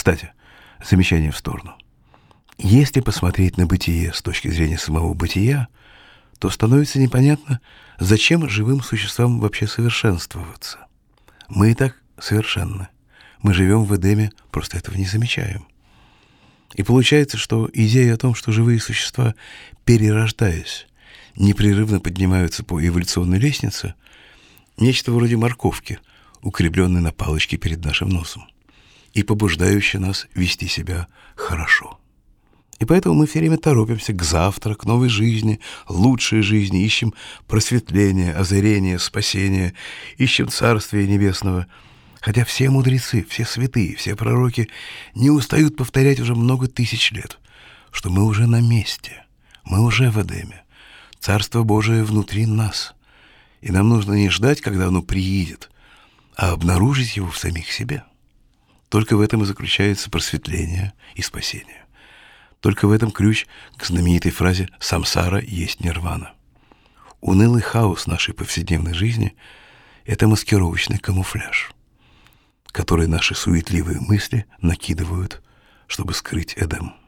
Кстати, замечание в сторону. Если посмотреть на бытие с точки зрения самого бытия, то становится непонятно, зачем живым существам вообще совершенствоваться. Мы и так совершенны. Мы живем в Эдеме, просто этого не замечаем. И получается, что идея о том, что живые существа, перерождаясь, непрерывно поднимаются по эволюционной лестнице, нечто вроде морковки, укрепленной на палочке перед нашим носом, и побуждающее нас вести себя хорошо. И поэтому мы все время торопимся к завтра, к новой жизни, лучшей жизни, ищем просветления, озарения, спасения, ищем Царствия Небесного. Хотя все мудрецы, все святые, все пророки не устают повторять уже много тысяч лет, что мы уже на месте, мы уже в Эдеме, Царство Божие внутри нас. И нам нужно не ждать, когда оно приедет, а обнаружить его в самих себе. Только в этом и заключается просветление и спасение. Только в этом ключ к знаменитой фразе «самсара есть нирвана». Унылый хаос нашей повседневной жизни – это маскировочный камуфляж, который наши суетливые мысли накидывают, чтобы скрыть Эдем.